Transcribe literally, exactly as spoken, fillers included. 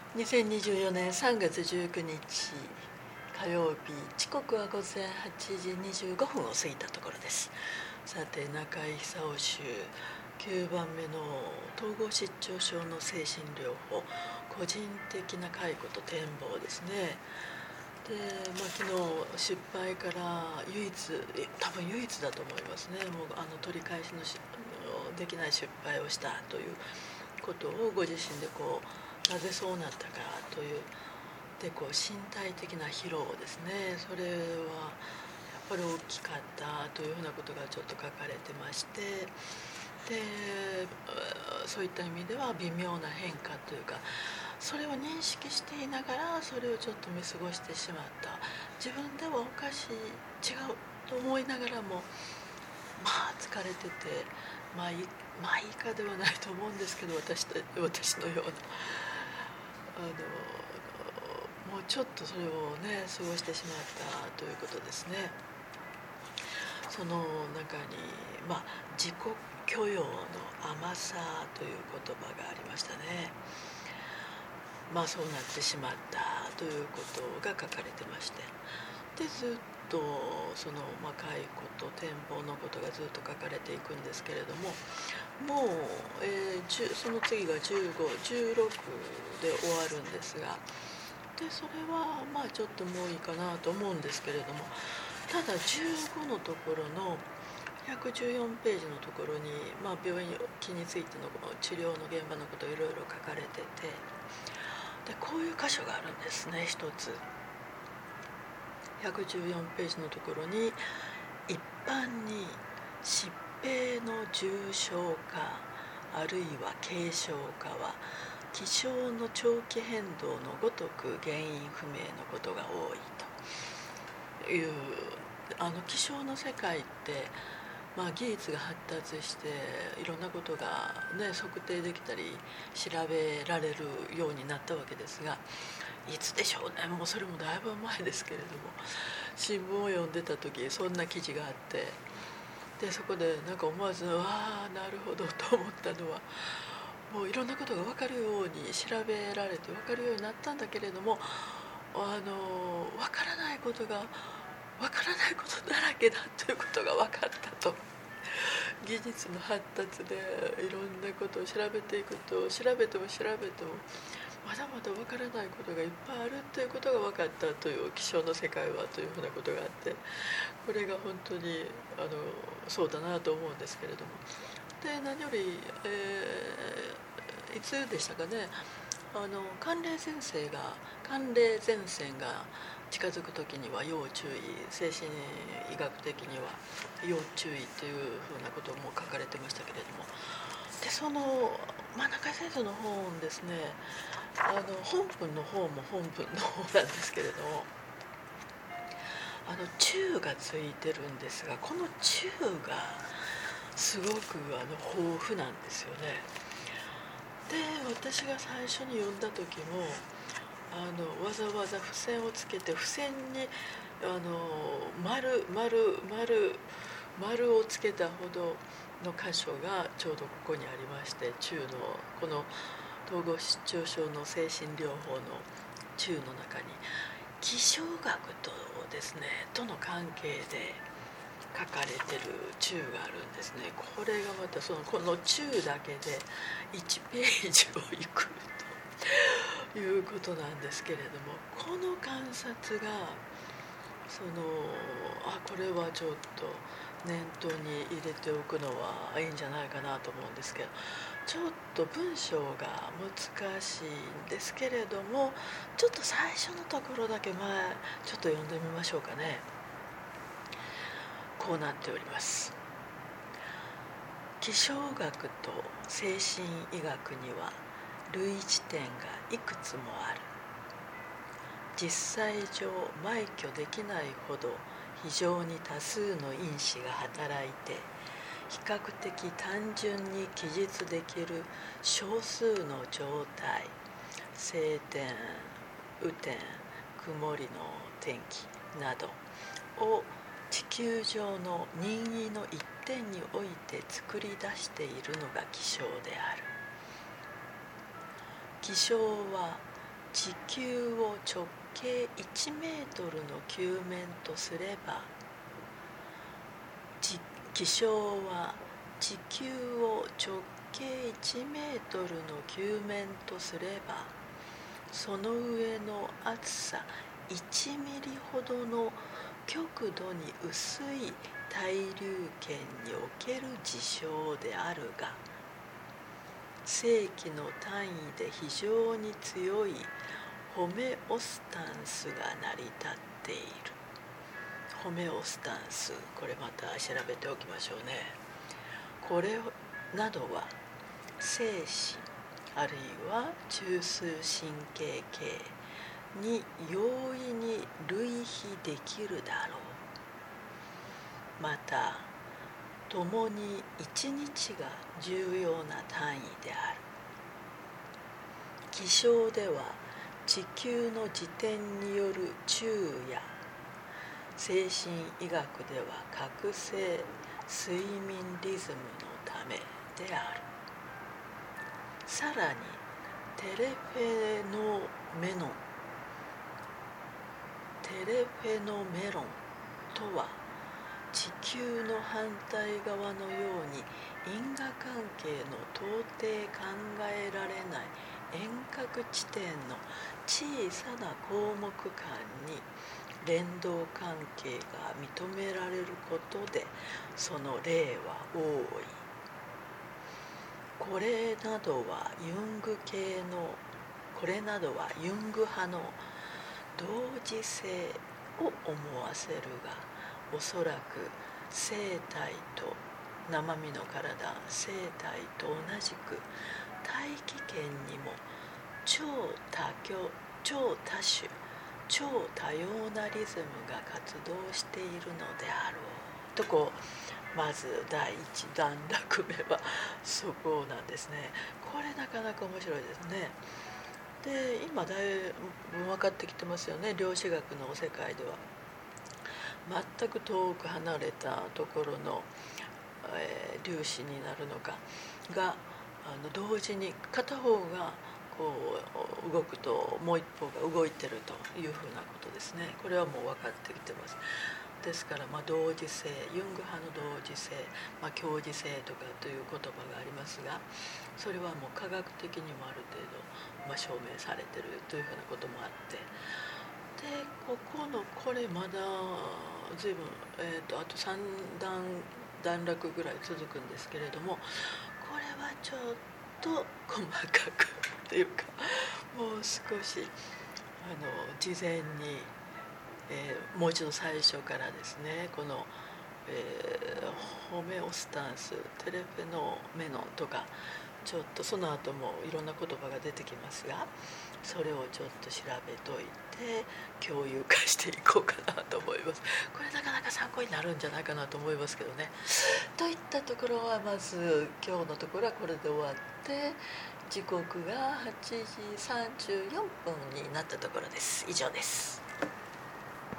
にせんにじゅうよねんさんがつじゅうくにち火曜日、時刻はごぜんはちじにじゅうごふんを過ぎたところです。さて、中井久夫州きゅうばんめの統合失調症の精神療法、個人的な介護と展望ですね。で、まあ、昨日失敗から唯一、多分唯一だと思いますね。もうあの取り返しのしできない失敗をしたということをご自身でこうなぜそうなったかというでこう身体的な疲労ですね。それはやっぱり大きかったというふうなことがちょっと書かれてまして、でそういった意味では微妙な変化というか、それを認識していながらそれをちょっと見過ごしてしまった、自分ではおかしい、違うと思いながらもまあ疲れてて、まあいいまあいいかではないと思うんですけど、私と私のようなあのもうちょっとそれをね過ごしてしまったということですね。その中に、まあ、自己許容の甘さという言葉がありましたね。まあそうなってしまったということが書かれてまして、でずっとその、まあ、介護と展望のことがずっと書かれていくんですけれども、もう、えー、その次がじゅうご、じゅうろくで終わるんですが、でそれはまあちょっともういいかなと思うんですけれども、ただじゅうごのところのひゃくじゅうよんページのところに、まあ、病院気についての治療の現場のことをいろいろ書かれてて、でこういう箇所があるんですね。一つひゃくじゅうよんページのところに、一般に疾病の重症化あるいは軽症化は気象の長期変動のごとく原因不明のことが多いという、あの気象の世界って、まあ、技術が発達していろんなことが、ね、測定できたり調べられるようになったわけですが、いつでしょうね、もうそれもだいぶ前ですけれども、新聞を読んでた時そんな記事があって、でそこでなんか思わず「ああなるほど」と思ったのは、もういろんなことが分かるように調べられて分かるようになったんだけれども、あの分からないことが分からないことだらけだということが分かったと。技術の発達でいろんなことを調べていくと、調べても調べてもまだまだ分からないことがいっぱいあるということが分かったという、気象の世界はというふうなことがあって、これが本当にあのそうだなと思うんですけれども、で何より、えー、いつでしたかね、あの寒冷前線が寒冷前線が近づく時には要注意、精神医学的には要注意というふうなことも書かれてましたけれども、でその真ん中先生の本ですね、あの本文の方も本文の方なんですけれども、あの中がついてるんですが、この中がすごくあの豊富なんですよね。で私が最初に読んだ時もあのわざわざ付箋をつけて、付箋にあの丸丸丸丸をつけたほどの箇所がちょうどここにありまして、中のこの統合失調症の精神療法の中の中に気象学とですねとの関係で書かれてる中があるんですね。これがまたそのこの中だけでいちページをいくということなんですけれども、この観察がそのあこれはちょっと念頭に入れておくのはいいんじゃないかなと思うんですけど、ちょっと文章が難しいんですけれども、ちょっと最初のところだけ前ちょっと読んでみましょうかね。こうなっております。気象学と精神医学には類似点がいくつもある。実際上枚挙できないほど非常に多数の因子が働いて、比較的単純に記述できる少数の状態、晴天、雨天、曇りの天気などを地球上の任意の一点において作り出しているのが気象である。気象は地球を直径いちメートルの球面とすれば、気象は地球を直径いちメートルの球面とすれば、その上の厚さいちミリほどの極度に薄い対流圏における事象であるが、正規の単位で非常に強いホメオスタンスが成り立っている。ホメオスタンス、これまた調べておきましょうね。これなどは精子あるいは中枢神経系に容易に類比できるだろう。また共に一日が重要な単位である。気象では地球の自転による昼夜、精神医学では覚醒睡眠リズムのためである。さらにテレフェノメノンテレフェノメロンとは、地球の反対側のように因果関係の到底考えられない遠隔地点の小さな項目間に連動関係が認められることで、その例は多い。これなどはユング系のこれなどはユング派の同時性を思わせるが、おそらく生体と生身の体生体と同じく大気圏にも超多極超多種超多様なリズムが活動しているのであろうと、こうまず第一段落目はそこなんですね。これなかなか面白いですね。で今だいぶ分かってきてますよね。量子学の世界では全く遠く離れたところの、えー、粒子になるのかがあの同時に片方がこう動くともう一方が動いてるというふうなことですね。これはもう分かってきてます。ですから、まあ、同時性、ユング派の同時性、まあ、共時性とかという言葉がありますが、それはもう科学的にもある程度、まあ、証明されてるというふうなこともあって、でここのこれまだ随分、えー、とあとさん段段落ぐらい続くんですけれども、これはちょっと細かくというか、もう少しあの事前に、えー、もう一度最初からですね、この、えー、ホメオスタンス、テレフェノメノンとか、ちょっとその後もいろんな言葉が出てきますが、それをちょっと調べといて共有化していこうかなと思います。これなかなか参考になるんじゃないかなと思いますけどね。といったところは、まず今日のところはこれで終わって、時刻がはちじさんじゅうよんぷんになったところです。以上です。